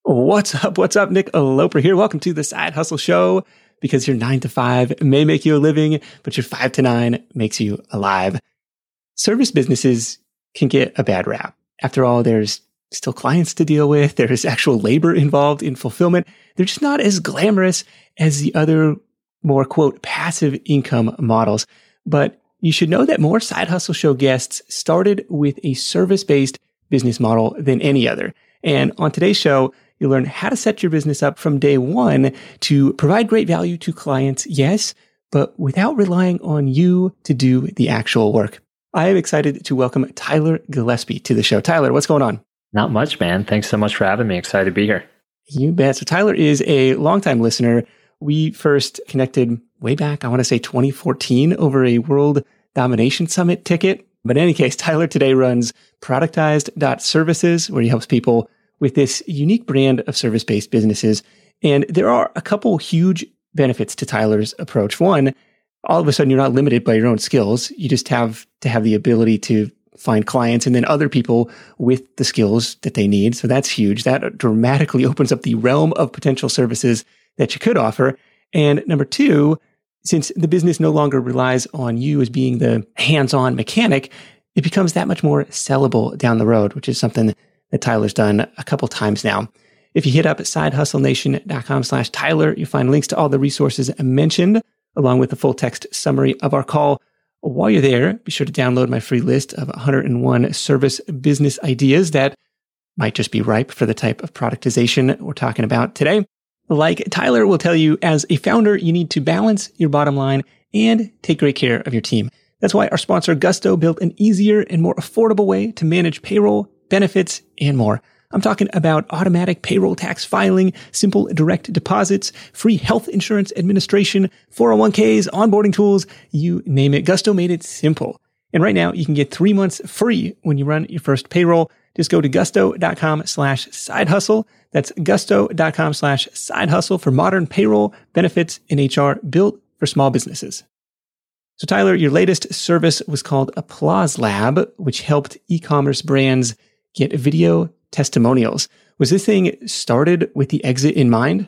What's up? What's up? Nick Loper here. Welcome to the Side Hustle Show, because your 9 to 5 may make you a living, but your 5 to 9 makes you alive. Service businesses can get a bad rap. After all, there's still clients to deal with. There's actual labor involved in fulfillment. They're just not as glamorous as the other more, quote, passive income models. But you should know that more Side Hustle Show guests started with a service-based business model than any other. And on today's show, you'll learn how to set your business up from day one to provide great value to clients, yes, but without relying on you to do the actual work. I am excited to welcome Tyler Gillespie to the show. Tyler, what's going on? Not much, man. Thanks so much for having me. Excited to be here. You bet. So Tyler is a longtime listener. We first connected way back, I want to say 2014, over a World Domination Summit ticket. But in any case, Tyler today runs Productized.Services, where he helps people with this unique brand of service-based businesses. And there are a couple huge benefits to Tyler's approach. One, all of a sudden, you're not limited by your own skills. You just have to have the ability to find clients and then other people with the skills that they need. So that's huge. That dramatically opens up the realm of potential services that you could offer. And number two, since the business no longer relies on you as being the hands-on mechanic, it becomes that much more sellable down the road, which is something that Tyler's done a couple times now. If you hit up sidehustlenation.com/Tyler, you'll find links to all the resources mentioned, along with the full text summary of our call. While you're there, be sure to download my free list of 101 service business ideas that might just be ripe for the type of productization we're talking about today. Like Tyler will tell you, as a founder, you need to balance your bottom line and take great care of your team. That's why our sponsor Gusto built an easier and more affordable way to manage payroll, benefits, and more. I'm talking about automatic payroll tax filing, simple direct deposits, free health insurance administration, 401ks, onboarding tools, you name it. Gusto made it simple. And right now you can get 3 months free when you run your first payroll. Just go to gusto.com/sidehustle. That's gusto.com/sidehustle for modern payroll, benefits, and HR built for small businesses. So Tyler, your latest service was called Applause Lab, which helped e-commerce brands get video testimonials. Was this thing started with the exit in mind?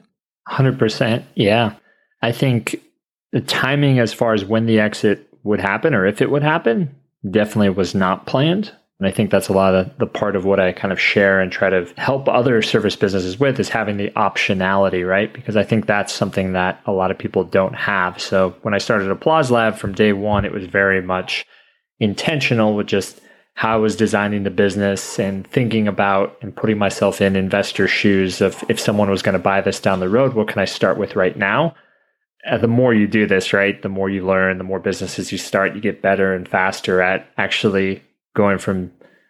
100%. Yeah. I think the timing as far as when the exit would happen or if it would happen definitely was not planned. And I think that's a lot of the part of what I kind of share and try to help other service businesses with is having the optionality, right? Because I think that's something that a lot of people don't have. So when I started Applause Lab from day one, it was very much intentional with just how I was designing the business and thinking about and putting myself in investor shoes of if someone was going to buy this down the road, what can I start with right now? The more you do this, right, the more you learn, the more businesses you start, you get better and faster at actually going from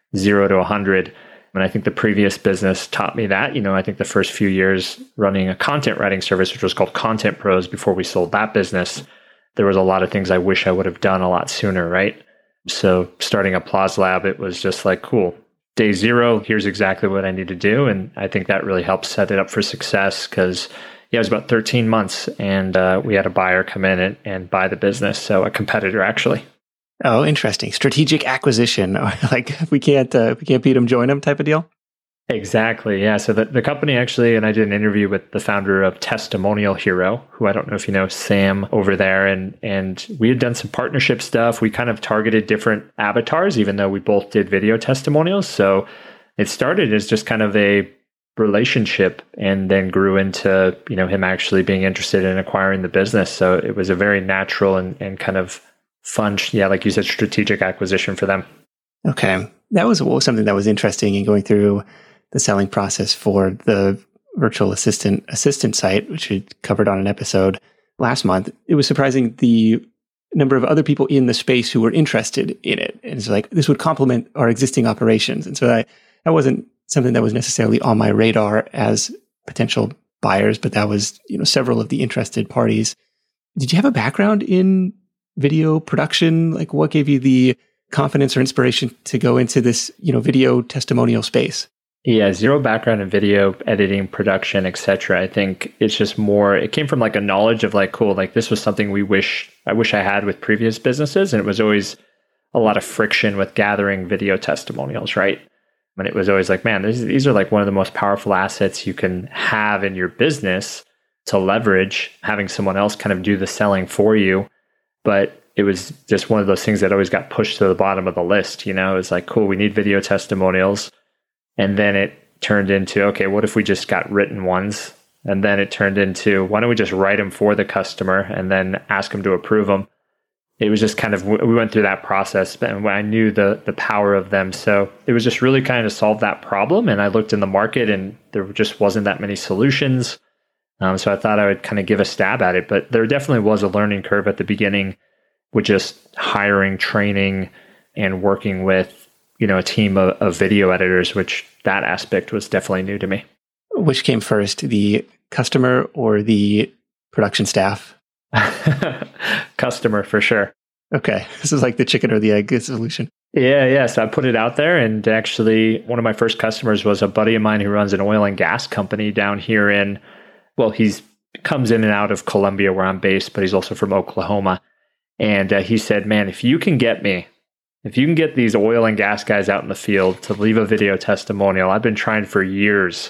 0 to 100. And I think the previous business taught me that. I think the first few years running a content writing service, which was called Content Pros before we sold that business, there was a lot of things I wish I would have done a lot sooner, right? So starting Applause Lab, it was just like, cool, day 0, here's exactly what I need to do. And I think that really helped set it up for success because, it was about 13 months and we had a buyer come in and buy the business. So a competitor, actually. Oh, interesting. Strategic acquisition. Like if we can't beat them, join them type of deal? Exactly. Yeah. So the company actually, and I did an interview with the founder of Testimonial Hero, who I don't know if you know, Sam over there. And we had done some partnership stuff. We kind of targeted different avatars, even though we both did video testimonials. So it started as just kind of a relationship and then grew into, him actually being interested in acquiring the business. So it was a very natural and kind of fun, like you said, strategic acquisition for them. Okay. That was something that was interesting in going through the selling process for the virtual assistant site, which we covered on an episode last month. It was surprising the number of other people in the space who were interested in it. And it's like, this would complement our existing operations. And so that wasn't something that was necessarily on my radar as potential buyers, but that was, several of the interested parties. Did you have a background in video production? Like what gave you the confidence or inspiration to go into this, video testimonial space? Yeah, zero background in video editing, production, etc. I think it's just more, it came from like a knowledge of like, cool, like this was something I wish I had with previous businesses. And it was always a lot of friction with gathering video testimonials, right? And it was always like, man, these are like one of the most powerful assets you can have in your business to leverage, having someone else kind of do the selling for you. But it was just one of those things that always got pushed to the bottom of the list. It was like, cool, we need video testimonials. And then it turned into, okay, what if we just got written ones? And then it turned into, why don't we just write them for the customer and then ask them to approve them? It was just kind of, we went through that process, and I knew the power of them. So it was just really kind of solve that problem. And I looked in the market and there just wasn't that many solutions. So I thought I would kind of give a stab at it. But there definitely was a learning curve at the beginning with just hiring, training, and working with, a team of video editors, which that aspect was definitely new to me. Which came first, the customer or the production staff? Customer, for sure. Okay. This is like the chicken or the egg solution. Yeah. So I put it out there, and actually one of my first customers was a buddy of mine who runs an oil and gas company down here he's comes in and out of Columbia where I'm based, but he's also from Oklahoma. And he said, man, if you can get these oil and gas guys out in the field to leave a video testimonial, I've been trying for years,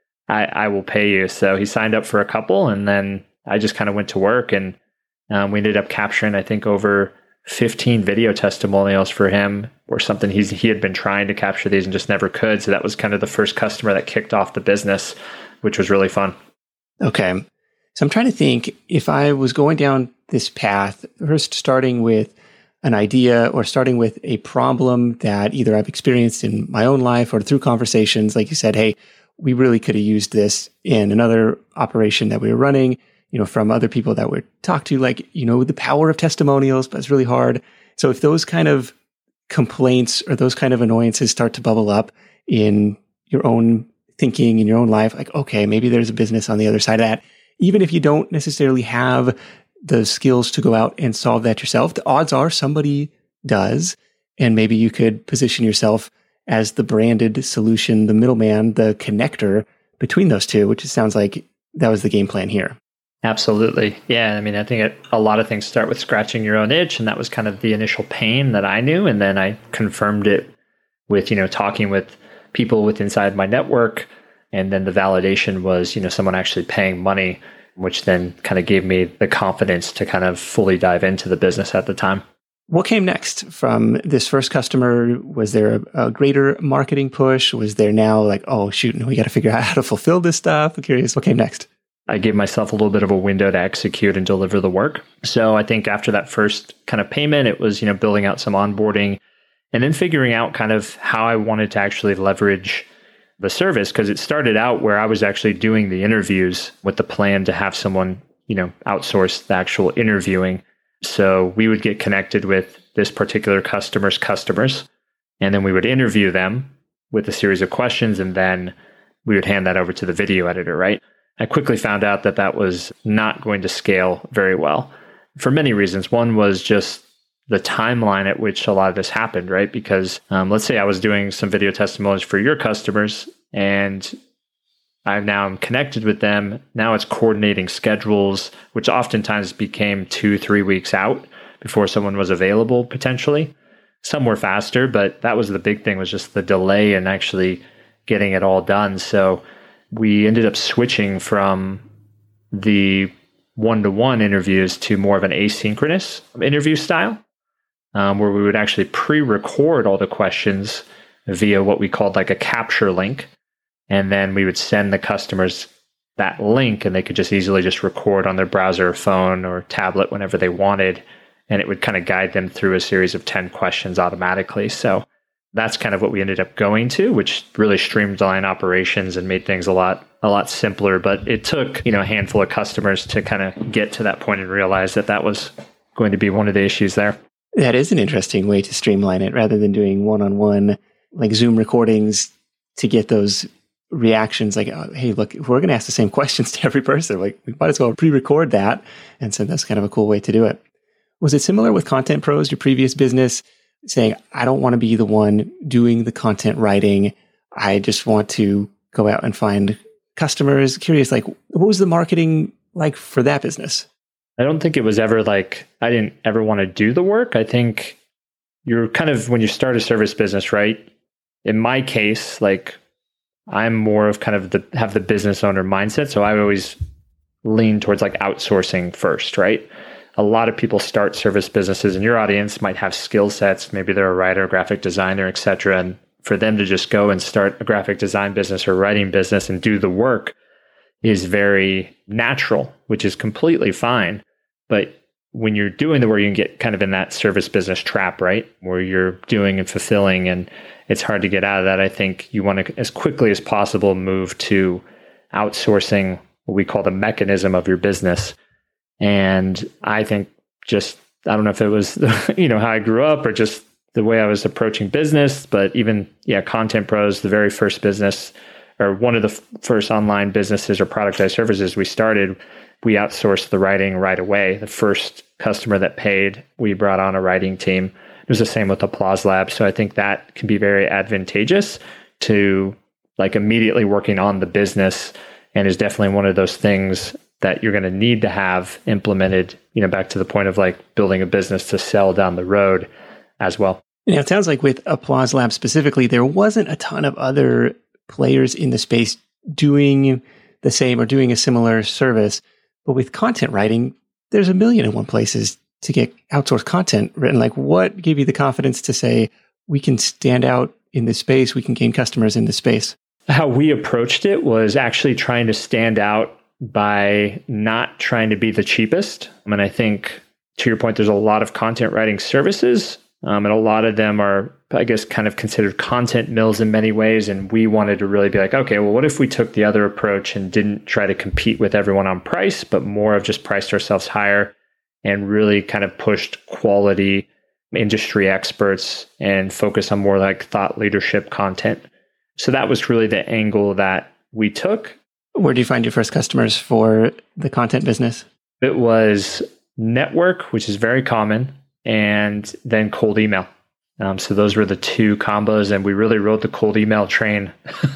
I will pay you. So he signed up for a couple, and then I just kind of went to work, and we ended up capturing, I think, over 15 video testimonials for him, or something. He had been trying to capture these and just never could. So that was kind of the first customer that kicked off the business, which was really fun. Okay. So I'm trying to think, if I was going down this path, first starting with an idea or starting with a problem that either I've experienced in my own life or through conversations, like you said, hey, we really could have used this in another operation that we were running, from other people that we talked to, like, the power of testimonials, but it's really hard. So if those kind of complaints or those kind of annoyances start to bubble up in your own thinking, in your own life, like, okay, maybe there's a business on the other side of that. Even if you don't necessarily have the skills to go out and solve that yourself, the odds are somebody does. And maybe you could position yourself as the branded solution, the middleman, the connector between those two, which it sounds like that was the game plan here. Absolutely. Yeah. I mean, I think a lot of things start with scratching your own itch. And that was kind of the initial pain that I knew. And then I confirmed it with, talking with people inside my network. And then the validation was, someone actually paying money, which then kind of gave me the confidence to kind of fully dive into the business at the time. What came next from this first customer? Was there a greater marketing push? Was there now like, oh, shoot, we got to figure out how to fulfill this stuff? I'm curious, what came next? I gave myself a little bit of a window to execute and deliver the work. So I think after that first kind of payment, it was, building out some onboarding and then figuring out kind of how I wanted to actually leverage the service, because it started out where I was actually doing the interviews with the plan to have someone, outsource the actual interviewing. So we would get connected with this particular customer's customers, and then we would interview them with a series of questions, and then we would hand that over to the video editor, right? I quickly found out that that was not going to scale very well for many reasons. One was just the timeline at which a lot of this happened, right? Because let's say I was doing some video testimonials for your customers, and I'm connected with them. Now it's coordinating schedules, which oftentimes became 2-3 weeks out before someone was available potentially. Some were faster, but that was the big thing, was just the delay in actually getting it all done. So we ended up switching from the one-to-one interviews to more of an asynchronous interview style, where we would actually pre-record all the questions via what we called like a capture link. And then we would send the customers that link, and they could just easily just record on their browser or phone or tablet whenever they wanted. And it would kind of guide them through a series of 10 questions automatically. So that's kind of what we ended up going to, which really streamlined operations and made things a lot simpler. But it took, a handful of customers to kind of get to that point and realize that that was going to be one of the issues there. That is an interesting way to streamline it, rather than doing one-on-one, like Zoom recordings to get those reactions. Like, oh, hey, look, if we're going to ask the same questions to every person, like, we might as well pre-record that. And so that's kind of a cool way to do it. Was it similar with Content Pros, your previous business, saying, I don't want to be the one doing the content writing. I just want to go out and find customers? Curious, like, what was the marketing like for that business? I don't think it was ever like, I didn't ever want to do the work. I think you're kind of, when you start a service business, right, in my case, like I'm more of kind of have the business owner mindset. So I always lean towards like outsourcing first, right? A lot of people start service businesses in your audience might have skill sets. Maybe they're a writer, graphic designer, et cetera. And for them to just go and start a graphic design business or writing business and do the work is very natural, which is completely fine. But when you're doing the work, you can get kind of in that service business trap, right? Where you're doing and fulfilling, and it's hard to get out of that. I think you want to, as quickly as possible, move to outsourcing what we call the mechanism of your business. And I think just, I don't know if it was, how I grew up or just the way I was approaching business, but even, Content Pros, the very first business or one of the first online businesses or productized services we started, we outsourced the writing right away. The first customer that paid, we brought on a writing team. It was the same with Applause Lab. So I think that can be very advantageous to like immediately working on the business, and is definitely one of those things that you're going to need to have implemented, back to the point of like building a business to sell down the road as well. It sounds like with Applause Lab specifically, there wasn't a ton of other players in the space doing the same or doing a similar service. But with content writing, there's a million and one places to get outsourced content written. Like, what gave you the confidence to say, we can stand out in this space, we can gain customers in this space? How we approached it was actually trying to stand out by not trying to be the cheapest. And I think, to your point, there's a lot of content writing services, and a lot of them are, I guess, kind of considered content mills in many ways. And we wanted to really be like, okay, well, what if we took the other approach and didn't try to compete with everyone on price, but more of just priced ourselves higher and really kind of pushed quality industry experts and focus on more like thought leadership content. So that was really the angle that we took. Where do you find your first customers for the content business? It was network, which is very common, and then cold email. So those were the two combos, and we really rode the cold email train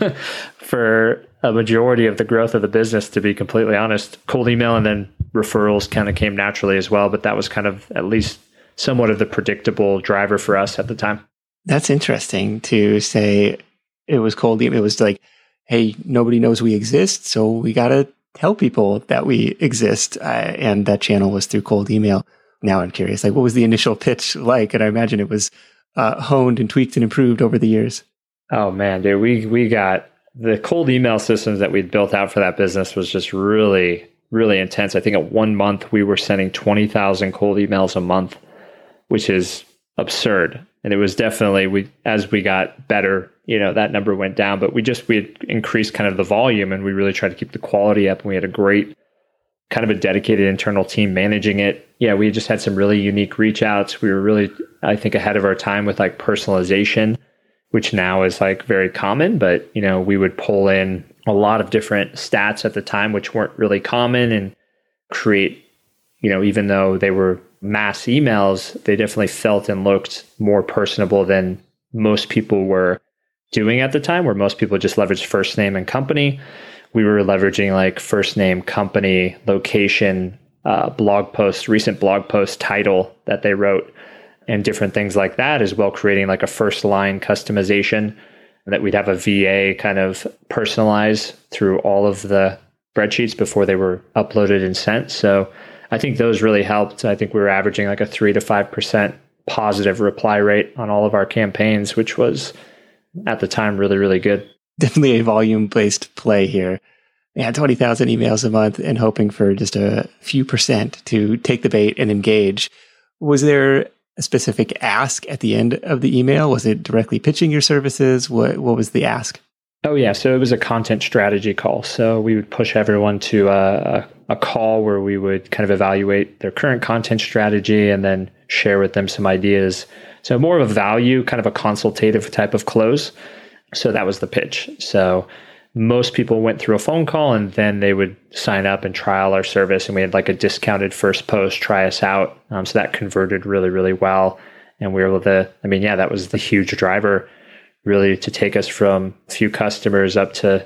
for a majority of the growth of the business, to be completely honest. Cold email and then referrals kind of came naturally as well, but that was kind of at least somewhat of the predictable driver for us at the time. That's interesting to say it was cold email. It was like, hey, nobody knows we exist, so we got to tell people that we exist. And that channel was through cold email. Now I'm curious, like, what was the initial pitch like? And I imagine it was honed and tweaked and improved over the years. Oh man, dude, we got the cold email systems that we'd built out for that business was just really, really intense. I think at 1 month we were sending 20,000 cold emails a month, which is absurd. And it was definitely, as we got better, that number went down, but we had increased kind of the volume, and we really tried to keep the quality up. And we had a great kind of a dedicated internal team managing it. Yeah, we just had some really unique reach outs. We were really, I think, ahead of our time with like personalization, which now is like very common, but we would pull in a lot of different stats at the time, which weren't really common, and create, even though they were mass emails, they definitely felt and looked more personable than most people were doing at the time, where most people just leveraged first name and company. We were leveraging like first name, company, location, blog post, recent blog post title that they wrote, and different things like that, as well, creating like a first line customization that we'd have a VA kind of personalize through all of the spreadsheets before they were uploaded and sent. So I think those really helped. I think we were averaging like a 3 to 5% positive reply rate on all of our campaigns, which was at the time really, really good. Definitely a volume-based play here. Yeah, 20,000 emails a month and hoping for just a few percent to take the bait and engage. Was there a specific ask at the end of the email? Was it directly pitching your services? What was the ask? Oh, yeah. So it was a content strategy call. So we would push everyone to a call where we would kind of evaluate their current content strategy and then share with them some ideas. So more of a value, kind of a consultative type of close. So that was the pitch. So most people went through a phone call, and then they would sign up and trial our service. And we had like a discounted first post, try us out. So that converted really, really well. And we were able to, that was the huge driver really to take us from a few customers up to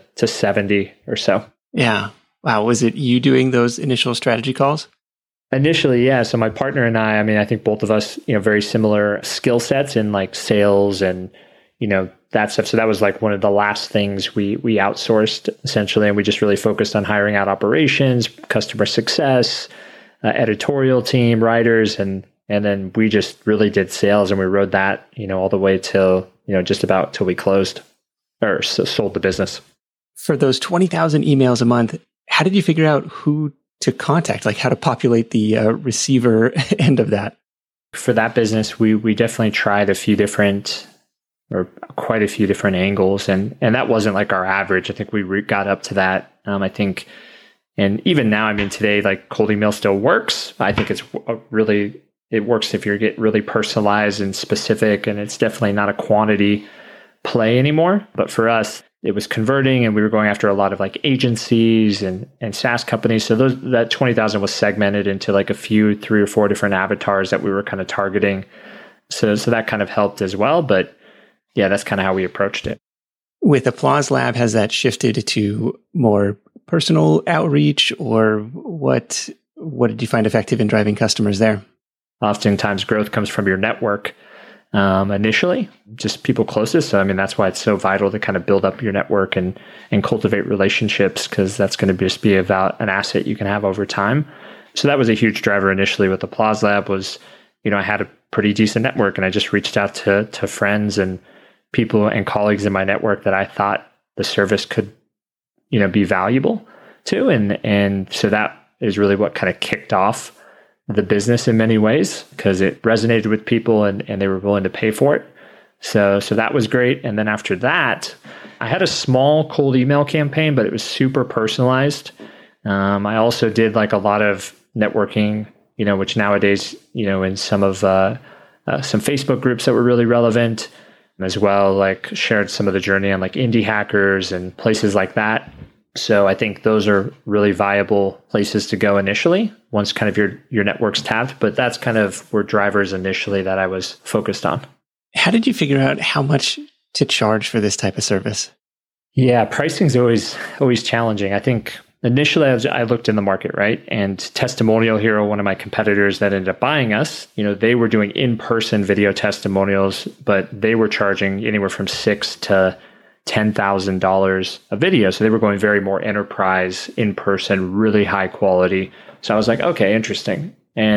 70 or so. Yeah. Wow. Was it you doing those initial strategy calls? Initially, yeah. So my partner and I think both of us, very similar skill sets in like sales and, that stuff. So that was like one of the last things we outsourced essentially. And we just really focused on hiring out operations, customer success, editorial team, writers, and then we just really did sales, and we rode that, all the way till, just about till we closed or sold the business. For those 20,000 emails a month, how did you figure out who to contact, like how to populate the receiver end of that? For that business, we definitely tried quite a few different angles, and that wasn't like our average. I think we got up to that. I think, and even now, today, like cold email still works. I think it works if you get really personalized and specific, and it's definitely not a quantity play anymore. But for us, it was converting, and we were going after a lot of like agencies and SaaS companies. So that 20,000 was segmented into like 3 or 4 different avatars that we were kind of targeting. So that kind of helped as well. But yeah, that's kind of how we approached it. With Applause Lab, has that shifted to more personal outreach, or what did you find effective in driving customers there? Oftentimes growth comes from your network. Initially, just people closest. So, that's why it's so vital to kind of build up your network and cultivate relationships, because that's going to just be about an asset you can have over time. So that was a huge driver initially with Applause Lab was, I had a pretty decent network, and I just reached out to friends and people and colleagues in my network that I thought the service could, be valuable to. And so that is really what kind of kicked off the business in many ways, because it resonated with people and they were willing to pay for it. So that was great. And then after that, I had a small cold email campaign, but it was super personalized. I also did like a lot of networking, which nowadays, in some of some Facebook groups that were really relevant, as well, like shared some of the journey on like indie hackers and places like that. So I think those are really viable places to go initially once kind of your network's tapped, but that's kind of were drivers initially that I was focused on. How did you figure out how much to charge for this type of service? Yeah, pricing is always challenging. I think initially I looked in the market, right? And Testimonial Hero, one of my competitors that ended up buying us, they were doing in-person video testimonials, but they were charging anywhere from $6,000 to $10,000 a video. So they were going very more enterprise, in-person, really high quality. So I was like, okay, interesting.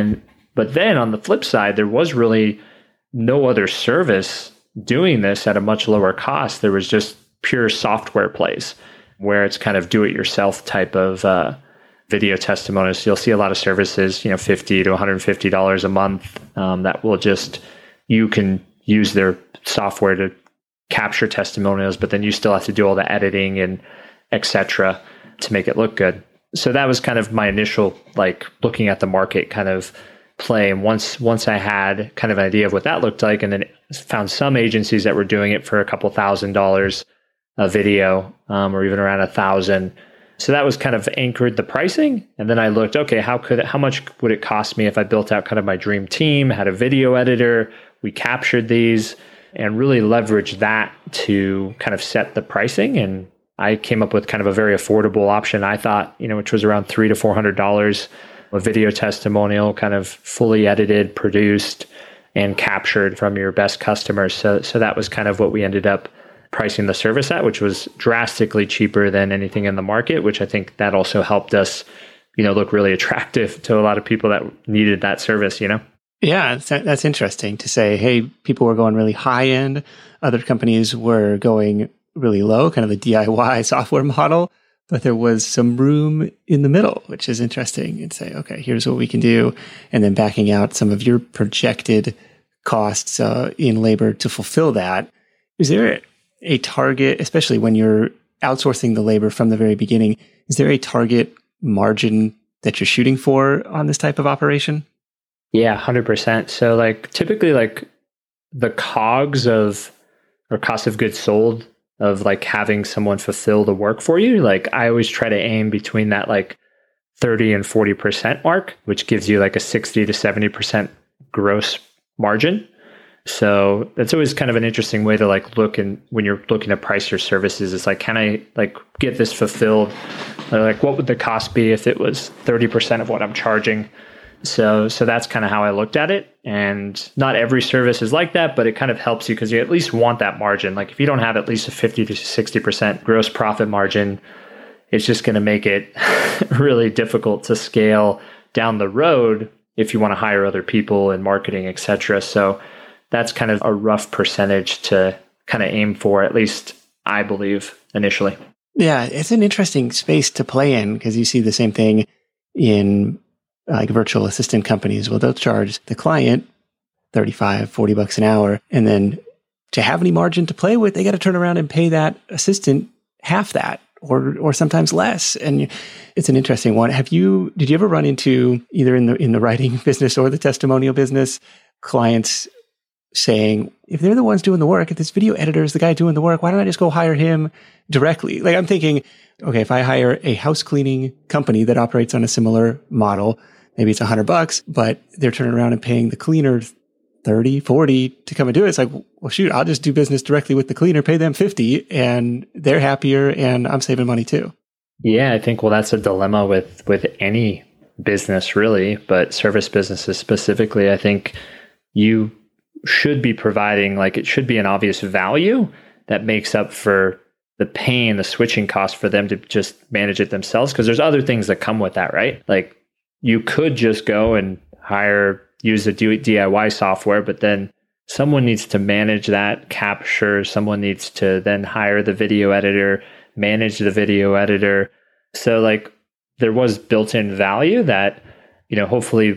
But then on the flip side, there was really no other service doing this at a much lower cost. There was just pure software plays where it's kind of do-it-yourself type of video testimonials. So you'll see a lot of services, $50 to $150 a month that will just, you can use their software to capture testimonials, but then you still have to do all the editing and et cetera to make it look good. So that was kind of my initial, like looking at the market kind of play. And once I had kind of an idea of what that looked like, and then found some agencies that were doing it for a couple $1,000s a video, or even around $1,000. So that was kind of anchored the pricing. And then I looked, okay, how much would it cost me if I built out kind of my dream team, had a video editor, we captured these, and really leveraged that to kind of set the pricing. And I came up with kind of a very affordable option, I thought, which was around $300 to $400, a video testimonial, kind of fully edited, produced, and captured from your best customers. So that was kind of what we ended up pricing the service at, which was drastically cheaper than anything in the market, which I think that also helped us, look really attractive to a lot of people that needed that service, Yeah, that's interesting to say, hey, people were going really high end. Other companies were going really low, kind of the DIY software model, but there was some room in the middle, which is interesting, and say, okay, here's what we can do. And then backing out some of your projected costs in labor to fulfill that. Is there a target, especially when you're outsourcing the labor from the very beginning, is there a target margin that you're shooting for on this type of operation? Yeah, 100%. So like typically like the COGS or cost of goods sold of like having someone fulfill the work for you, like I always try to aim between that like 30 and 40% mark, which gives you like a 60 to 70% gross margin. So that's always kind of an interesting way to like look, and when you're looking to price your services, it's like, can I like get this fulfilled? Or like what would the cost be if it was 30% of what I'm charging? So that's kind of how I looked at it. And not every service is like that, but it kind of helps you because you at least want that margin. Like if you don't have at least a 50 to 60% gross profit margin, it's just going to make it really difficult to scale down the road if you want to hire other people in marketing, et cetera. So that's kind of a rough percentage to kind of aim for, at least I believe initially. Yeah, it's an interesting space to play in because you see the same thing in like virtual assistant companies. Well, they'll charge the client $35, $40 an hour. And then to have any margin to play with, they got to turn around and pay that assistant half that or sometimes less. And it's an interesting one. Did you ever run into either in the writing business or the testimonial business clients saying, if they're the ones doing the work, if this video editor is the guy doing the work, why don't I just go hire him directly? Like I'm thinking, okay, if I hire a house cleaning company that operates on a similar model, maybe it's $100, but they're turning around and paying the cleaner 30, 40 to come and do it. It's like, well, shoot, I'll just do business directly with the cleaner, pay them 50 and they're happier and I'm saving money too. Yeah, I think, well, that's a dilemma with any business really, but service businesses specifically. I think you should be providing, like it should be an obvious value that makes up for the pain, the switching cost for them to just manage it themselves. Because there's other things that come with that, right? Like you could just go and use the DIY software, but then someone needs to manage that capture. Someone needs to then hire the video editor, manage the video editor. So like there was built-in value that, hopefully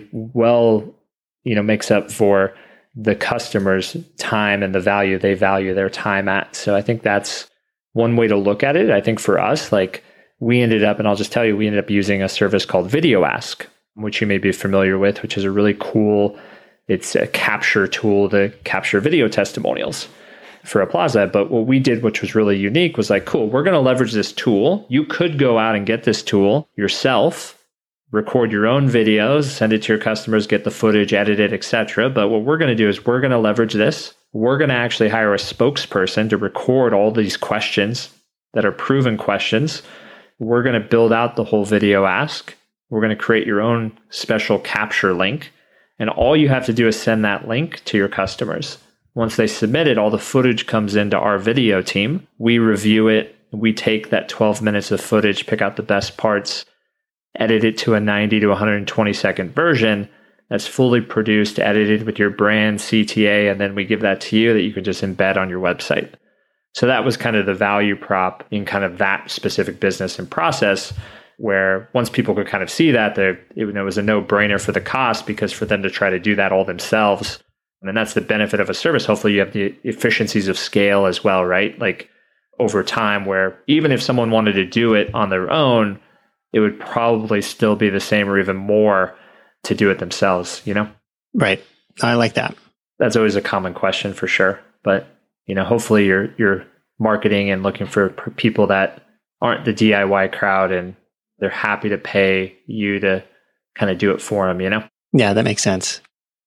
makes up for the customer's time and the value they value their time at. So I think that's one way to look at it. I think for us, like we ended up using a service called VideoAsk, which you may be familiar with, which is a really cool, it's a capture tool to capture video testimonials for Aplaza. But what we did, which was really unique, was like, cool, we're going to leverage this tool. You could go out and get this tool yourself, record your own videos, send it to your customers, get the footage, edit it, etc. But what we're going to do is we're going to leverage this. We're going to actually hire a spokesperson to record all these questions that are proven questions. We're going to build out the whole video ask. We're going to create your own special capture link. And all you have to do is send that link to your customers. Once they submit it, all the footage comes into our video team. We review it. We take that 12 minutes of footage, pick out the best parts, edit it to a 90 to 120 second version that's fully produced, edited with your brand CTA, and then we give that to you that you can just embed on your website. So that was kind of the value prop in kind of that specific business and process, where once people could kind of see that, it was a no-brainer for the cost, because for them to try to do that all themselves, and that's the benefit of a service. Hopefully you have the efficiencies of scale as well, right? Like over time, where even if someone wanted to do it on their own, it would probably still be the same or even more to do it themselves, Right. I like that. That's always a common question for sure. But, hopefully you're marketing and looking for people that aren't the DIY crowd and they're happy to pay you to kind of do it for them, Yeah, that makes sense.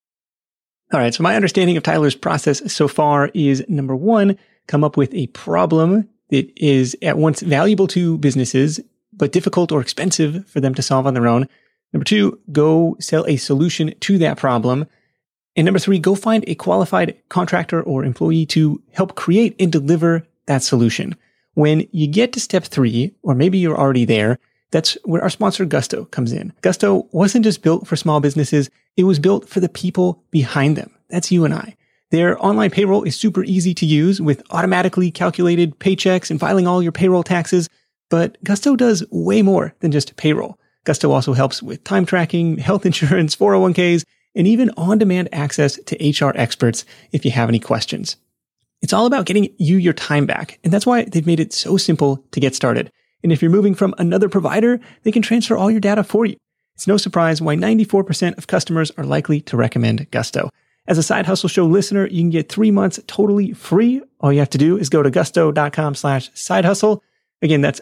All right. So my understanding of Tyler's process so far is, number one, come up with a problem that is at once valuable to businesses, but difficult or expensive for them to solve on their own. Number two, go sell a solution to that problem. And number three, go find a qualified contractor or employee to help create and deliver that solution. When you get to step three, or maybe you're already there, that's where our sponsor Gusto comes in. Gusto wasn't just built for small businesses. It was built for the people behind them. That's you and I. Their online payroll is super easy to use with automatically calculated paychecks and filing all your payroll taxes. But Gusto does way more than just payroll. Gusto also helps with time tracking, health insurance, 401ks, and even on-demand access to HR experts if you have any questions. It's all about getting you your time back, and that's why they've made it so simple to get started. And if you're moving from another provider, they can transfer all your data for you. It's no surprise why 94% of customers are likely to recommend Gusto. As a Side Hustle Show listener, you can get 3 months totally free. All you have to do is go to gusto.com/sidehustle. Again, that's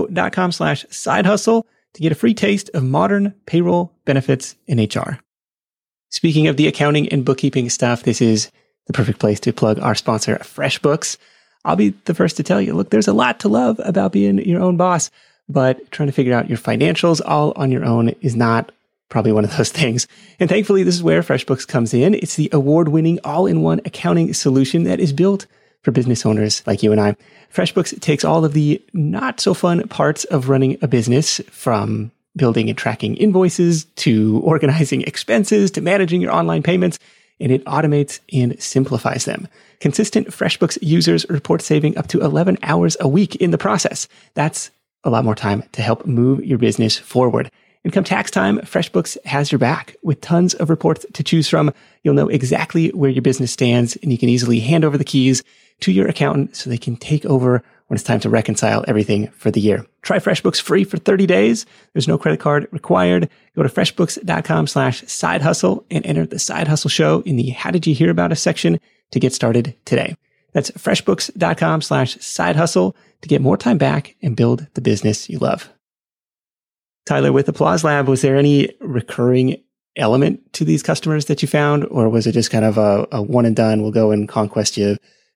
gusto.com/sidehustle to get a free taste of modern payroll, benefits, and HR. Speaking of the accounting and bookkeeping stuff, this is the perfect place to plug our sponsor, FreshBooks. I'll be the first to tell you, look, there's a lot to love about being your own boss, but trying to figure out your financials all on your own is not probably one of those things. And thankfully, this is where FreshBooks comes in. It's the award-winning all-in-one accounting solution that is built for business owners like you and I. FreshBooks takes all of the not so fun parts of running a business, from building and tracking invoices to organizing expenses to managing your online payments, and it automates and simplifies them. Consistent FreshBooks users report saving up to 11 hours a week in the process. That's a lot more time to help move your business forward. And come tax time, FreshBooks has your back. With tons of reports to choose from, you'll know exactly where your business stands, and you can easily hand over the keys to your accountant so they can take over when it's time to reconcile everything for the year. Try FreshBooks free for 30 days. There's no credit card required. Go to freshbooks.com/side hustle and enter the Side Hustle Show in the How Did You Hear About Us section to get started today. That's freshbooks.com/side hustle to get more time back and build the business you love. Tyler, with Applause Lab, was there any recurring element to these customers that you found, or was it just kind of a one and done? We'll go and conquest you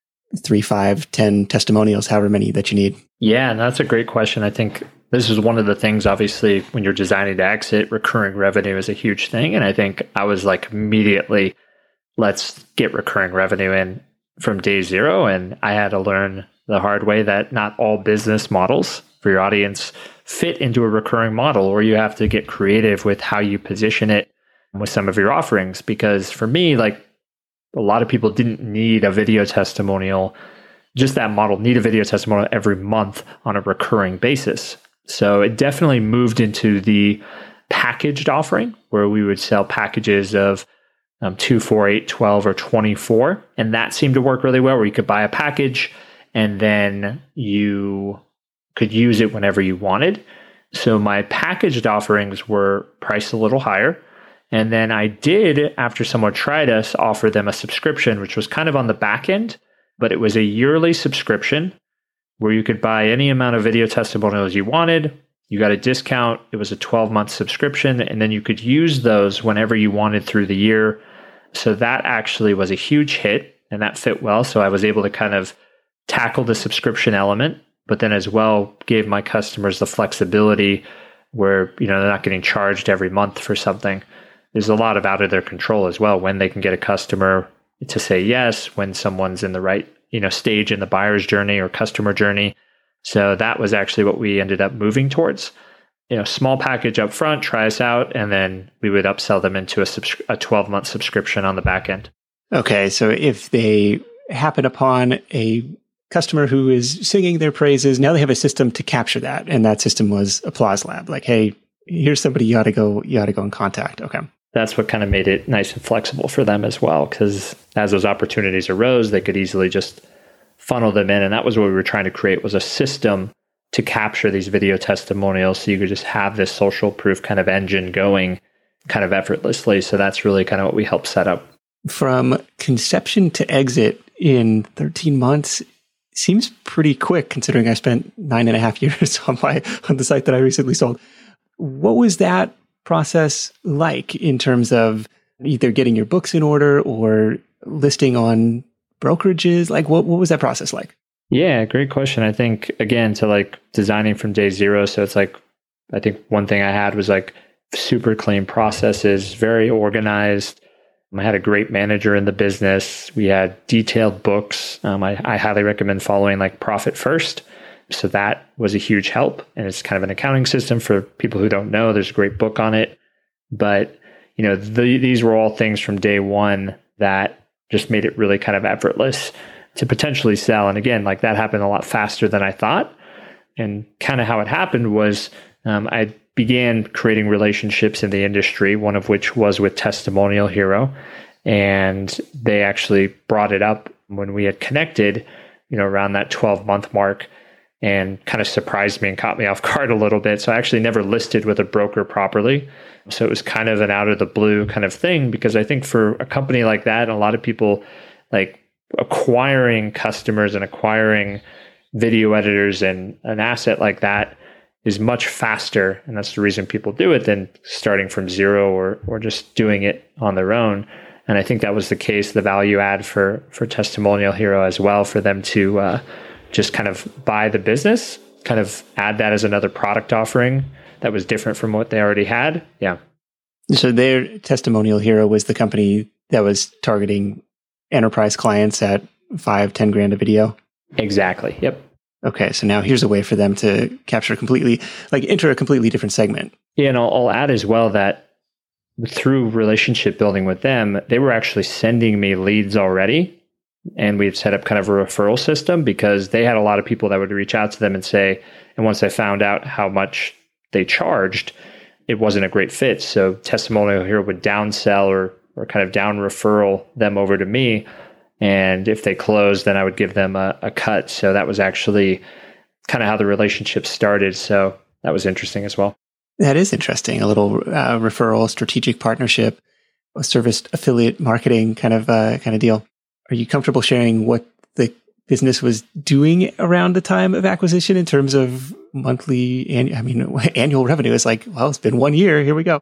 3, 5, 10 testimonials, however many that you need? Yeah, and that's a great question. I think this is one of the things, obviously, when you're designing to exit, recurring revenue is a huge thing. And I think I was like, immediately, let's get recurring revenue in from day zero. And I had to learn the hard way that not all business models for your audience fit into a recurring model, or you have to get creative with how you position it with some of your offerings. Because for me, like, a lot of people didn't need a video testimonial, just that model, need a video testimonial every month on a recurring basis. So it definitely moved into the packaged offering, where we would sell packages of 2, 4, 8, 12, or 24. And that seemed to work really well, where you could buy a package and then you could use it whenever you wanted. So my packaged offerings were priced a little higher. And then I did, after someone tried us, offer them a subscription, which was kind of on the back end, but it was a yearly subscription where you could buy any amount of video testimonials you wanted. You got a discount. It was a 12-month subscription, and then you could use those whenever you wanted through the year. So that actually was a huge hit, and that fit well. So I was able to kind of tackle the subscription element, but then as well gave my customers the flexibility where, you know, they're not getting charged every month for something. There's a lot of out of their control as well, when they can get a customer to say yes, when someone's in the right, you know, stage in the buyer's journey or customer journey. So that was actually what we ended up moving towards. You know, small package up front, try us out, and then we would upsell them into a 12-month subscription on the back end. Okay, so if they happen upon a customer who is singing their praises, now they have a system to capture that, and that system was Applause Lab. Like, hey, here's somebody you ought to go and contact. Okay. That's what kind of made it nice and flexible for them as well, because as those opportunities arose, they could easily just funnel them in. And that was what we were trying to create, was a system to capture these video testimonials, so you could just have this social proof kind of engine going kind of effortlessly. So that's really kind of what we helped set up. From conception to exit in 13 months seems pretty quick, considering I spent 9.5 years on the site that I recently sold. What was that process like in terms of either getting your books in order or listing on brokerages? Like, what was that process like? Yeah, great question. I think, again, to like designing from day zero. So it's like, I think one thing I had was like super clean processes, very organized. I had a great manager in the business. We had detailed books. I highly recommend following like Profit First. So that was a huge help. And it's kind of an accounting system for people who don't know. There's a great book on it. But, you know, these were all things from day one that just made it really kind of effortless to potentially sell. And again, like that happened a lot faster than I thought. And kind of how it happened was I began creating relationships in the industry, one of which was with Testimonial Hero. And they actually brought it up when we had connected, you know, around that 12-month mark, and kind of surprised me and caught me off guard a little bit. So I actually never listed with a broker properly. So it was kind of an out of the blue kind of thing, because I think for a company like that, a lot of people, like, acquiring customers and acquiring video editors and an asset like that is much faster. And that's the reason people do it than starting from zero or just doing it on their own. And I think that was the case, the value add for Testimonial Hero as well, for them to just kind of buy the business, kind of add that as another product offering that was different from what they already had. Yeah. So their Testimonial Hero was the company that was targeting enterprise clients at 5-10 grand a video. Exactly. Yep. Okay. So now here's a way for them to capture enter a completely different segment. Yeah. And I'll add as well that through relationship building with them, they were actually sending me leads already. And we've set up kind of a referral system because they had a lot of people that would reach out to them and say, and once I found out how much they charged, it wasn't a great fit. So Testimonial Hero would downsell or kind of down referral them over to me. And if they closed, then I would give them a cut. So that was actually kind of how the relationship started. So that was interesting as well. That is interesting. A little referral, strategic partnership, a service affiliate marketing kind of deal. Are you comfortable sharing what the business was doing around the time of acquisition in terms of monthly, annual revenue? It's like, well, it's been 1 year. Here we go.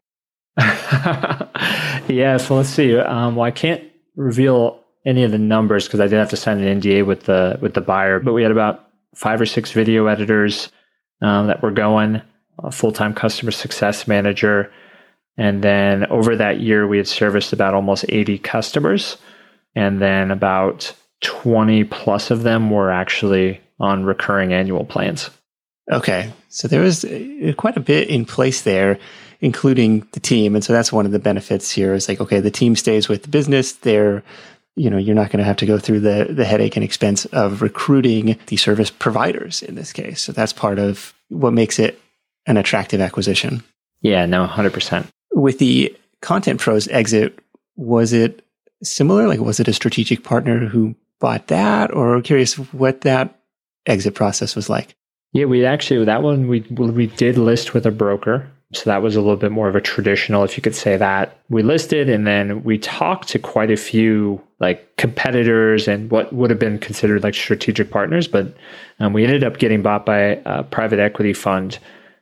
Yeah. So let's see. Well, I can't reveal any of the numbers because I did have to sign an NDA with the buyer, but we had about 5 or 6 video editors that were going, a full-time customer success manager. And then over that year, we had serviced about almost 80 customers. And then about 20 plus of them were actually on recurring annual plans. Okay. So there was quite a bit in place there, including the team. And so that's one of the benefits here is like, okay, the team stays with the business. You're not going to have to go through the headache and expense of recruiting the service providers in this case. So that's part of what makes it an attractive acquisition. Yeah, no, 100%. With the Content Pros exit, was it similar? Like, was it a strategic partner who bought that? Or curious what that exit process was like? Yeah, we did list with a broker. So that was a little bit more of a traditional, if you could say that. We listed and then we talked to quite a few like competitors and what would have been considered like strategic partners. But we ended up getting bought by a private equity fund,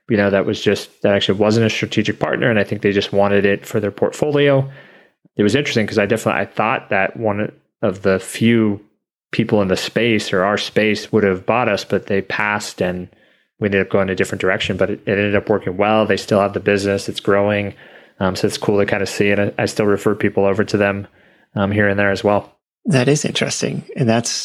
that actually wasn't a strategic partner. And I think they just wanted it for their portfolio. It was interesting because I thought that one of the few people in the space or our space would have bought us, but they passed and we ended up going a different direction, but it ended up working well. They still have the business. It's growing. So it's cool to kind of see it. I still refer people over to them here and there as well. That is interesting. And that's,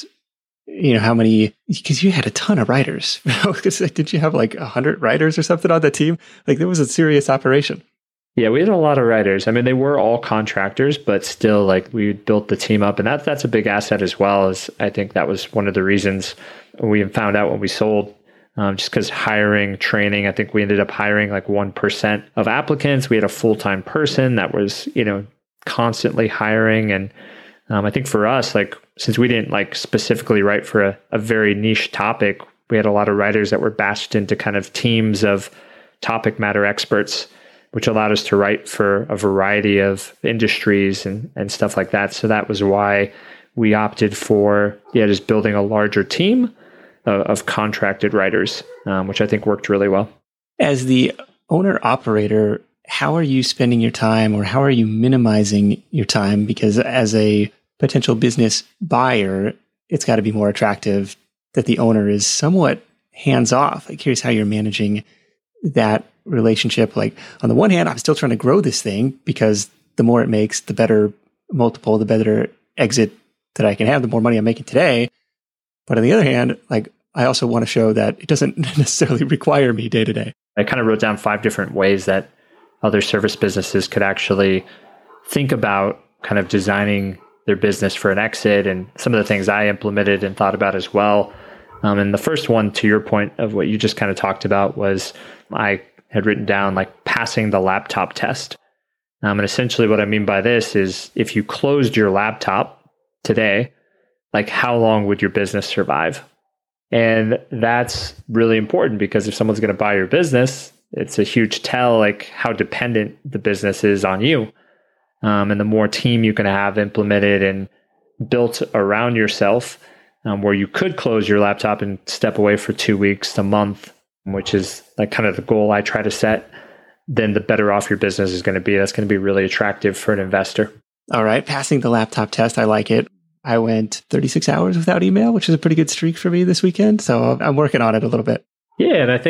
how many, because you had a ton of writers. Did you have like 100 writers or something on the team? Like there was a serious operation. Yeah, we had a lot of writers. I mean, they were all contractors, but still like we built the team up and that's a big asset as well. As I think that was one of the reasons we found out when we sold. Just because hiring, training, I think we ended up hiring like 1% of applicants. We had a full-time person that was, constantly hiring. And I think for us, like, since we didn't like specifically write for a very niche topic, we had a lot of writers that were batched into kind of teams of topic matter experts, which allowed us to write for a variety of industries and stuff like that. So that was why we opted for, just building a larger team of contracted writers, which I think worked really well. As the owner-operator, how are you spending your time or how are you minimizing your time? Because as a potential business buyer, it's got to be more attractive that the owner is somewhat hands-off. I'm curious how you're managing that relationship. Like on the one hand, I'm still trying to grow this thing because the more it makes, the better multiple, the better exit that I can have, the more money I'm making today. But on the other hand, like I also want to show that it doesn't necessarily require me day to day. I kind of wrote down 5 different ways that other service businesses could actually think about kind of designing their business for an exit and some of the things I implemented and thought about as well. And the first one, to your point of what you just kind of talked about, was I had written down like passing the laptop test. And essentially what I mean by this is if you closed your laptop today, like how long would your business survive? And that's really important because if someone's going to buy your business, it's a huge tell like how dependent the business is on you. And the more team you can have implemented and built around yourself, where you could close your laptop and step away for 2 weeks, a month, which is like kind of the goal I try to set, then the better off your business is going to be. That's going to be really attractive for an investor. All right. Passing the laptop test. I like it. I went 36 hours without email, which is a pretty good streak for me this weekend. So I'm working on it a little bit. Yeah. And I think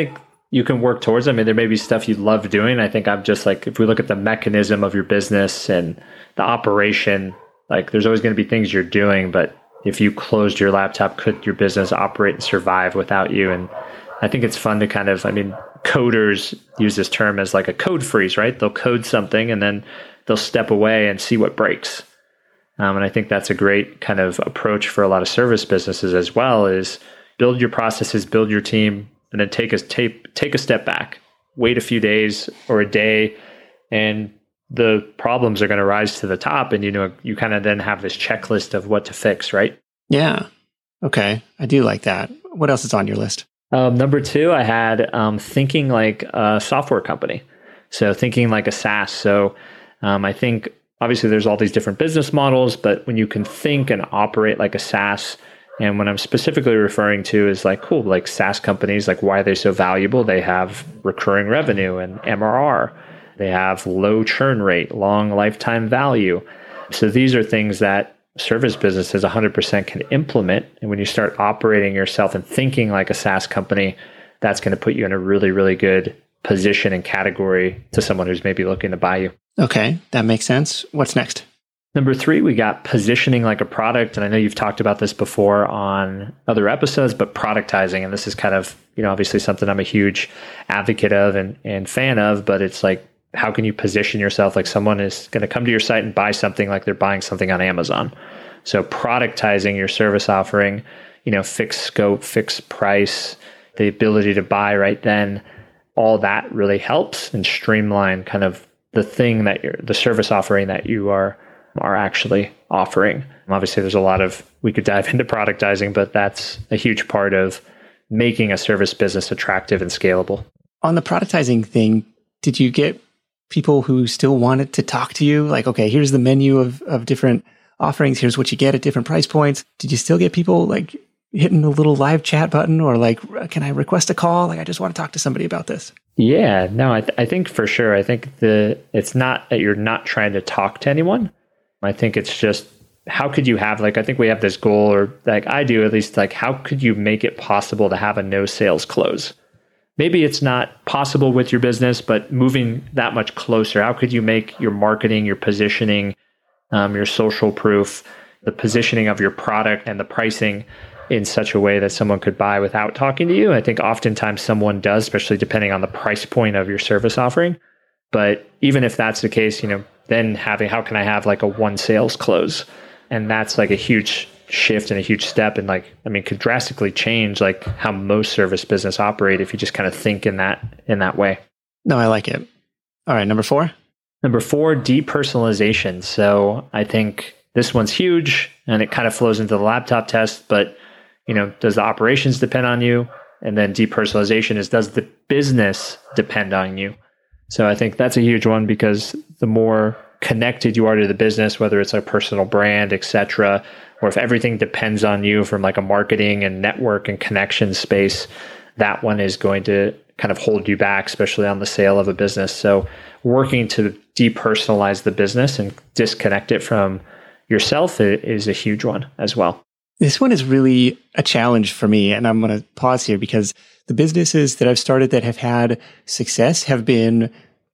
you can work towards. I mean, there may be stuff you love doing. I think I'm just like, if we look at the mechanism of your business and the operation, like there's always going to be things you're doing, but if you closed your laptop, could your business operate and survive without you? And I think it's fun to kind of, I mean, coders use this term as like a code freeze, right? They'll code something and then they'll step away and see what breaks. And I think that's a great kind of approach for a lot of service businesses as well, is build your processes, build your team, and then take a step back, wait a few days or a day, and the problems are going to rise to the top. And, you kind of then have this checklist of what to fix, right? Yeah. Okay. I do like that. What else is on your list? Number 2, I had thinking like a software company. So thinking like a SaaS. So I think obviously there's all these different business models, but when you can think and operate like a SaaS, and what I'm specifically referring to is like, cool, like SaaS companies, like why are they so valuable? They have recurring revenue and MRR. They have low churn rate, long lifetime value. So these are things that service businesses 100% can implement. And when you start operating yourself and thinking like a SaaS company, that's going to put you in a really, really good position and category to someone who's maybe looking to buy you. Okay, that makes sense. What's next? Number 3, we got positioning like a product. And I know you've talked about this before on other episodes, but productizing. And this is kind of, obviously something I'm a huge advocate of and fan of, but it's like, how can you position yourself like someone is going to come to your site and buy something like they're buying something on Amazon? So productizing your service offering, fixed scope, fixed price, the ability to buy right then, all that really helps and streamline kind of the thing that the service offering that you are actually offering. Obviously, there's we could dive into productizing, but that's a huge part of making a service business attractive and scalable. On the productizing thing, did you get people who still wanted to talk to you? Like, okay, here's the menu of different offerings. Here's what you get at different price points. Did you still get people like hitting the little live chat button or like, can I request a call? Like, I just want to talk to somebody about this. Yeah, no, I think for sure. I think it's not that you're not trying to talk to anyone. I think it's just, how could you have, like, I think we have this goal, or like I do at least, like, how could you make it possible to have a no sales close? Maybe it's not possible with your business, but moving that much closer, how could you make your marketing, your positioning, your social proof, the positioning of your product and the pricing in such a way that someone could buy without talking to you? I think oftentimes someone does, especially depending on the price point of your service offering. But even if that's the case, then how can I have like a one sales close? And that's like a huge shift and a huge step, and could drastically change like how most service business operate if you just kind of think in that way. No, I like it. All right, number 4. Number 4, depersonalization. So I think this one's huge, and it kind of flows into the laptop test, but does the operations depend on you? And then depersonalization is, does the business depend on you? So I think that's a huge one, because the more connected you are to the business, whether it's a personal brand, etc., or if everything depends on you from like a marketing and network and connection space, that one is going to kind of hold you back, especially on the sale of a business. So working to depersonalize the business and disconnect it from yourself is a huge one as well. This one is really a challenge for me, and I'm going to pause here because the businesses that I've started that have had success have been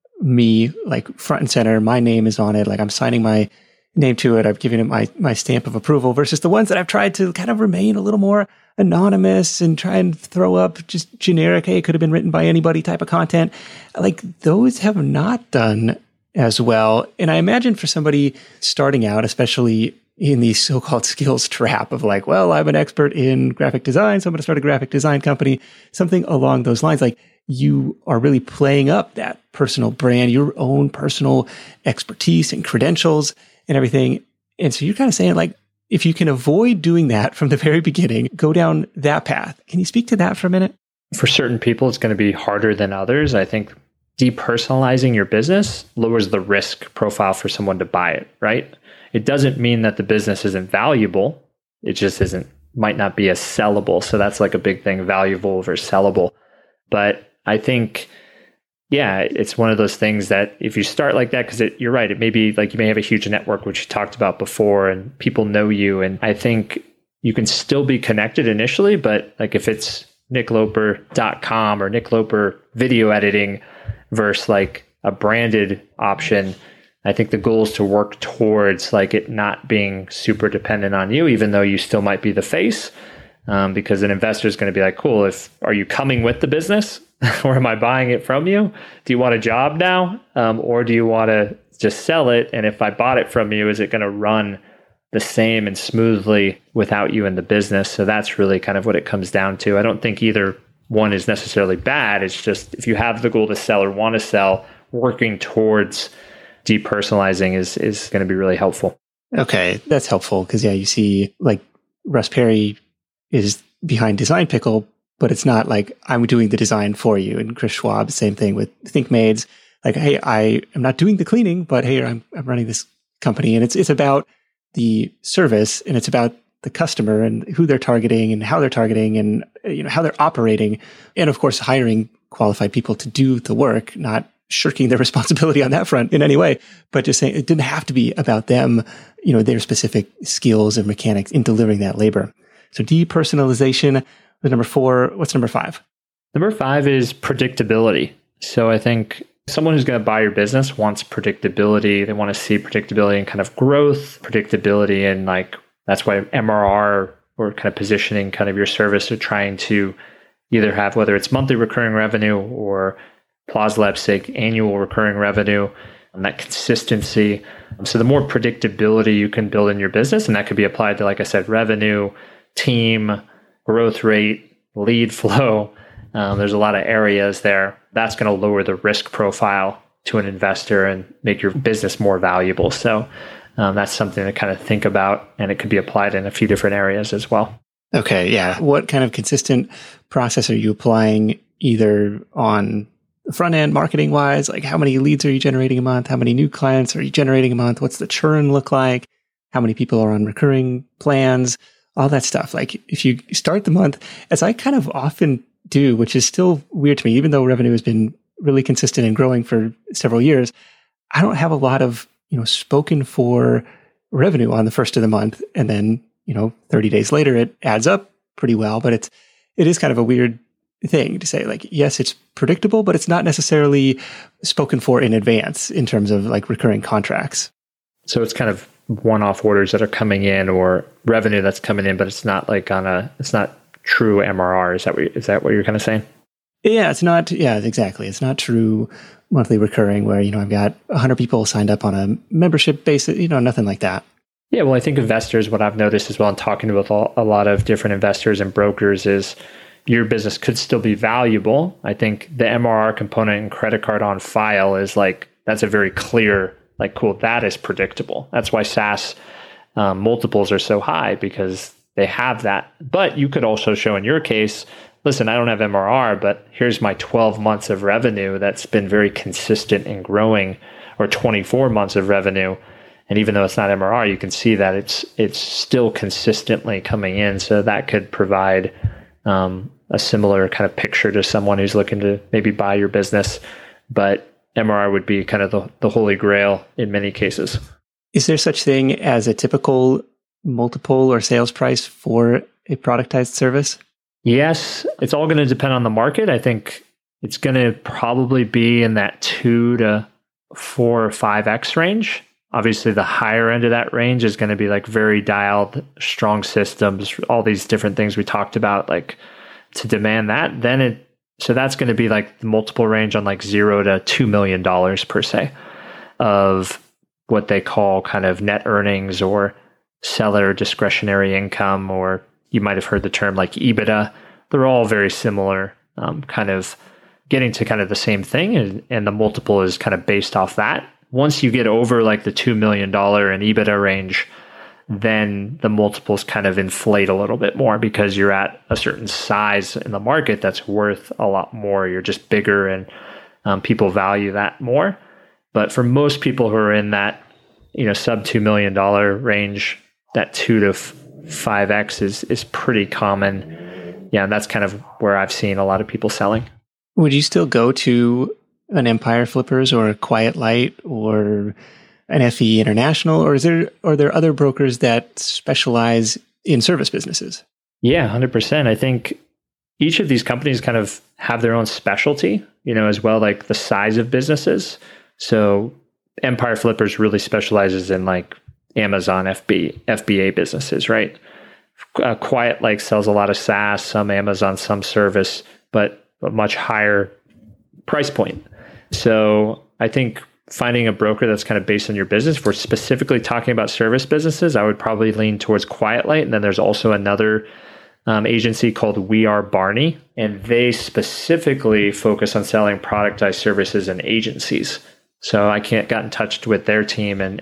me, like front and center. My name is on it. Like I'm signing my name to it. I've given it my stamp of approval, versus the ones that I've tried to kind of remain a little more anonymous and try and throw up just generic, hey, it could have been written by anybody type of content. Like those have not done as well. And I imagine for somebody starting out, especially in the so-called skills trap of like, well, I'm an expert in graphic design, so I'm going to start a graphic design company, something along those lines. Like you are really playing up that personal brand, your own personal expertise and credentials and everything. And so you're kind of saying like, if you can avoid doing that from the very beginning, go down that path. Can you speak to that for a minute? For certain people, it's going to be harder than others. I think depersonalizing your business lowers the risk profile for someone to buy it, right? It doesn't mean that the business isn't valuable. It just might not be as sellable. So that's like a big thing, valuable versus sellable. But I think, yeah, it's one of those things that if you start like that, because you're right, it may be like you may have a huge network, which you talked about before, and people know you. And I think you can still be connected initially, but like if it's nickloper.com or Nick Loper video editing versus like a branded option. I think the goal is to work towards like it not being super dependent on you, even though you still might be the face, because an investor is going to be like, cool, are you coming with the business or am I buying it from you? Do you want a job now? Or do you want to just sell it? And if I bought it from you, is it going to run the same and smoothly without you in the business? So that's really kind of what it comes down to. I don't think either one is necessarily bad. It's just if you have the goal to sell or want to sell, working towards depersonalizing is going to be really helpful. Okay, that's helpful because you see like Russ Perry is behind Design Pickle, but it's not like I'm doing the design for you. And Chris Schwab, same thing with ThinkMaids. Like, hey, I am not doing the cleaning, but hey, I'm running this company, and it's about the service and it's about the customer and who they're targeting and how they're targeting and how they're operating, and of course hiring qualified people to do the work, not shirking their responsibility on that front in any way, but just saying it didn't have to be about them, their specific skills and mechanics in delivering that labor. So depersonalization was number 4. What's number 5? Number 5 is predictability. So I think someone who's going to buy your business wants predictability. They want to see predictability in kind of growth, predictability, and like that's why MRR or kind of positioning kind of your service or trying to either have, whether it's monthly recurring revenue or Plaza Labs' sake, annual recurring revenue, and that consistency. So the more predictability you can build in your business, and that could be applied to, like I said, revenue, team, growth rate, lead flow. There's a lot of areas there. That's going to lower the risk profile to an investor and make your business more valuable. So that's something to kind of think about, and it could be applied in a few different areas as well. Okay, yeah. What kind of consistent process are you applying either on the front end marketing wise? Like how many leads are you generating a month? How many new clients are you generating a month? What's the churn look like? How many people are on recurring plans? All that stuff. Like if you start the month, as I kind of often do, which is still weird to me, even though revenue has been really consistent and growing for several years, I don't have a lot of, spoken for revenue on the first of the month. And then, 30 days later, it adds up pretty well. But it is kind of a weird thing to say, like, yes, it's predictable, but it's not necessarily spoken for in advance in terms of like recurring contracts. So it's kind of one-off orders that are coming in or revenue that's coming in, but it's not like it's not true MRR. Is that what you're kind of saying? Yeah, it's not. Yeah, exactly. It's not true monthly recurring where, I've got 100 people signed up on a membership basis, nothing like that. Yeah, well, I think investors, what I've noticed as well, and talking with a lot of different investors and brokers is your business could still be valuable. I think the MRR component and credit card on file is like, that's a very clear, like, cool, that is predictable. That's why SaaS multiples are so high because they have that. But you could also show in your case, listen, I don't have MRR, but here's my 12 months of revenue that's been very consistent and growing, or 24 months of revenue. And even though it's not MRR, you can see that it's still consistently coming in. So that could provide a similar kind of picture to someone who's looking to maybe buy your business. But MRR would be kind of the holy grail in many cases. Is there such thing as a typical multiple or sales price for a productized service? Yes, it's all going to depend on the market. I think it's going to probably be in that 2 to 4 or 5x range. Obviously, the higher end of that range is going to be like very dialed, strong systems, all these different things we talked about, like to demand that. So that's going to be like the multiple range on like $0 to $2 million per se of what they call kind of net earnings or seller discretionary income, or you might have heard the term like EBITDA. They're all very similar, kind of getting to kind of the same thing. And the multiple is kind of based off that. Once you get over like the $2 million in EBITDA range, then the multiples kind of inflate a little bit more because you're at a certain size in the market that's worth a lot more. You're just bigger and people value that more. But for most people who are in that, sub $2 million range, that 2 to 5x is pretty common. Yeah, and that's kind of where I've seen a lot of people selling. Would you still go to an Empire Flippers or a Quiet Light or an FE International, or are there other brokers that specialize in service businesses? Yeah, 100%. I think each of these companies kind of have their own specialty, as well, like the size of businesses. So Empire Flippers really specializes in like Amazon FBA businesses, right? Quiet like sells a lot of SaaS, some Amazon, some service, but a much higher price point. So I think finding a broker that's kind of based on your business, if we're specifically talking about service businesses, I would probably lean towards Quiet Light. And then there's also another agency called We Are Barney, and they specifically focus on selling productized services and agencies. So I got in touch with their team, and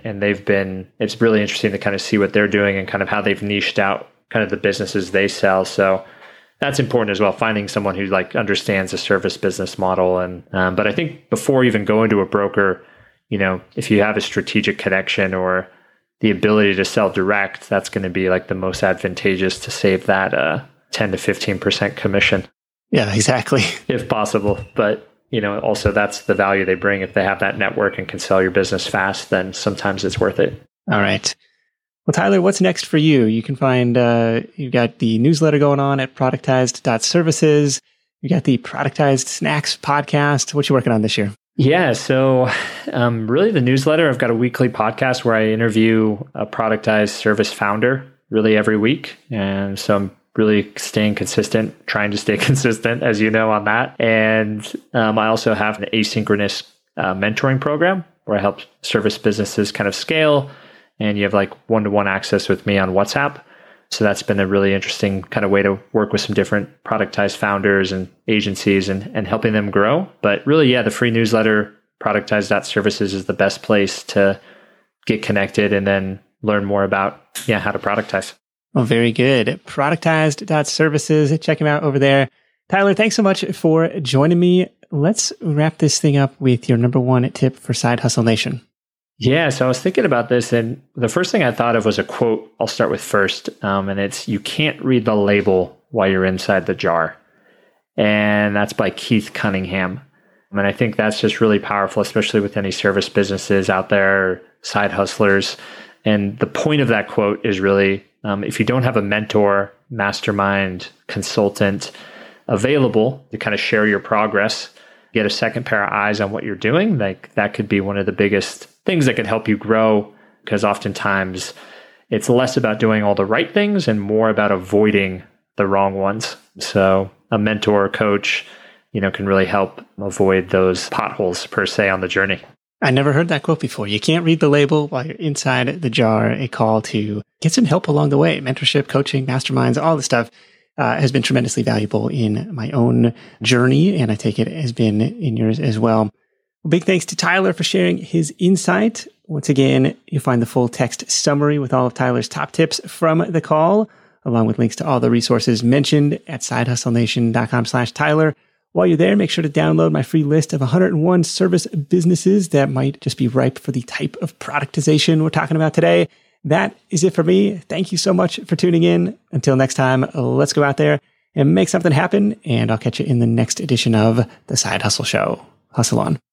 it's really interesting to kind of see what they're doing and kind of how they've niched out kind of the businesses they sell. So that's important as well, finding someone who like understands the service business model. And but I think before even going to a broker, if you have a strategic connection or the ability to sell direct, that's going to be like the most advantageous to save that 10 to 15% commission. Yeah, exactly. If possible. But, also that's the value they bring. If they have that network and can sell your business fast, then sometimes it's worth it. All right. Well, Tyler, what's next for you? You can find, you've got the newsletter going on at productized.services. You got the Productized Snacks podcast. What you working on this year? Yeah. So really the newsletter, I've got a weekly podcast where I interview a productized service founder really every week. And so I'm really trying to stay consistent, as you know, on that. And I also have an asynchronous mentoring program where I help service businesses kind of scale. And you have like one-to-one access with me on WhatsApp. So that's been a really interesting kind of way to work with some different productized founders and agencies and helping them grow. But really, the free newsletter, productized.services, is the best place to get connected and then learn more about how to productize. Well, very good. Productized.services. Check him out over there. Tyler, thanks so much for joining me. Let's wrap this thing up with your number one tip for Side Hustle Nation. Yeah, so I was thinking about this, and the first thing I thought of was a quote I'll start with first, and it's, "You can't read the label while you're inside the jar." And that's by Keith Cunningham. And I think that's just really powerful, especially with any service businesses out there, side hustlers. And the point of that quote is really, if you don't have a mentor, mastermind, consultant available to kind of share your progress, get a second pair of eyes on what you're doing, like that could be one of the biggest things that could help you grow, because oftentimes it's less about doing all the right things and more about avoiding the wrong ones. So a mentor or coach, can really help avoid those potholes per se on the journey. I never heard that quote before. You can't read the label while you're inside the jar. A call to get some help along the way. Mentorship, coaching, masterminds, all this stuff has been tremendously valuable in my own journey, and I take it has been in yours as well. Big thanks to Tyler for sharing his insight. Once again, you'll find the full text summary with all of Tyler's top tips from the call, along with links to all the resources mentioned at sidehustlenation.com/Tyler. While you're there, make sure to download my free list of 101 service businesses that might just be ripe for the type of productization we're talking about today. That is it for me. Thank you so much for tuning in. Until next time, let's go out there and make something happen, and I'll catch you in the next edition of The Side Hustle Show. Hustle on.